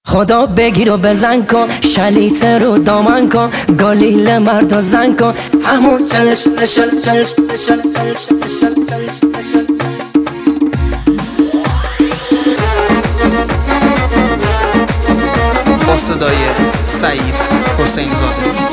خدا بگیر و بزن کن، شلیت رو دامن کن، گالیل مرد و زن کن، همون شل شل شل شل شل شل شل شل شل. با صدای سعید حسین زاده.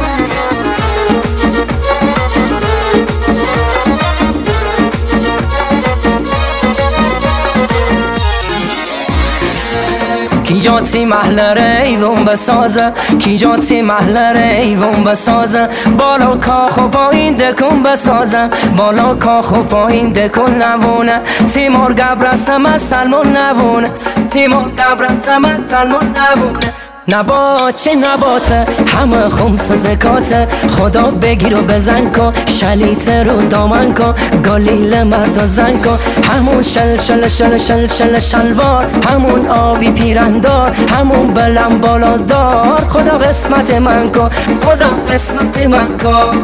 کی جاتی محلره ایوون بسازه، کی جاتی محلره ایوون بسازه، بالا کاخ و پایین دکون بسازه، بالا کاخ و پایین دکون نوونه، تیمور گبرسم سلمون نوونه، تیمور گبرسم سلمون نوونه. نبات چه نباته همه خمس زکاته، خدا بگیر و بزن کن، شلیت رو دامن کن، گالیل مرد و زن کن، همون شل شل شل شل شل شلوار، همون آبی پیرندار، همون بلم بالادار، خدا قسمت من کن، خدا قسمت من کن.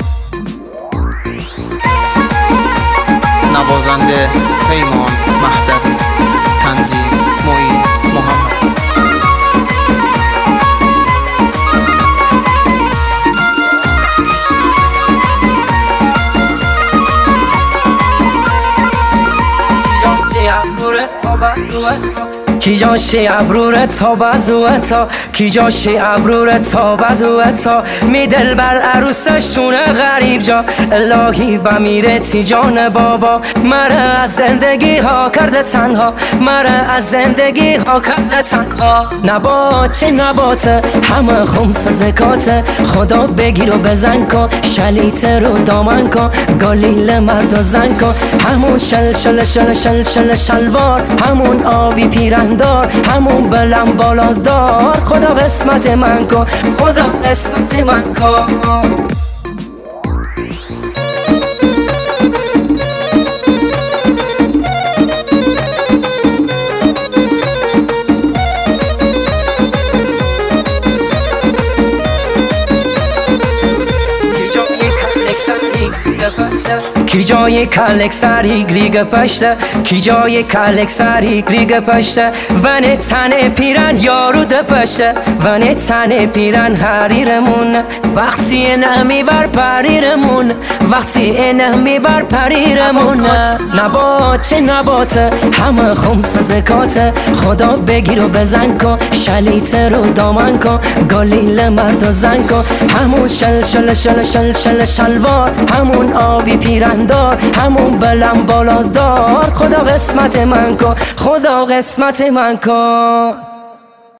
نوازنده پیمان مهدوی، تنظیم معین محمدی. کی جاشی ابرورت تا بزوتا، کی جاشی ابرورت تا بزوتا، می دل بر عروسشونه غریب جا، الهی بمیره تی جان بابا، مره از زندگی ها کرده تنها، مره از زندگی ها کرده تنها. نبات چه نباته همه خمس زکاته، خدا بگیر و بزن کن، شلیت رو دامن کن، گالیل مرد و زن کن، همون شل شل شل شل شل شلوار، همون آبی پیرندار، همون بلم بالادار، خدا قسمت من کن، خدا قسمت من کن. کی جای کلک سری گریگ پشته، کی جای کلک سری گریگ پشته، ونه تنه پیرن یارو دپشته، ونه تنه پیرن حریرمون، وقتی نمی بر پریرمون، وقتی نمی بر پریرمون. نبات چه نباته همه خمس زکاته، خدا بگیر و بزن کن، شلیت رو دامن کن، گالیل مرد و زن کن، همون شل شل شل شل شل شلوار، همون آبی پیرندار، همون بلم بالادار، خدا قسمت من کن، خدا قسمت من کن.